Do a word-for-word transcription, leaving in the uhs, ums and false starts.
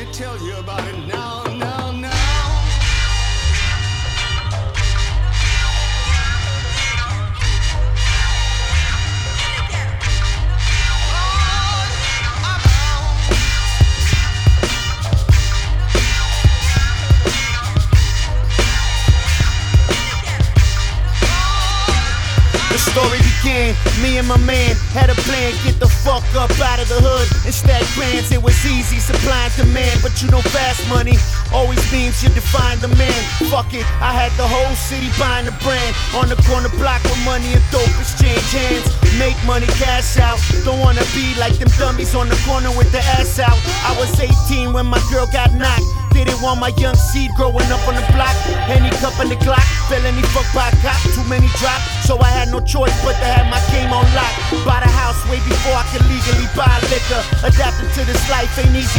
me tell you about it now, now, now. The story began, me and my man had a plan, get the fuck up out of the hood and stack grants. It was easy, supply and demand, but you know fast money always means you define the man. Fuck it, I had the whole city buying the brand. On the corner block with money and dope exchange hands. Make money, cash out, don't wanna be like them dummies on the corner with the ass out. I was eighteen when my girl got knocked. Didn't want my young seed growing up on the block. Any cup in the Glock, felony fuck by a cop. Too many drop, so I had no choice but to have my game on lock. Bought a house way before I could legally buy liquor. Adapting to this life ain't easy.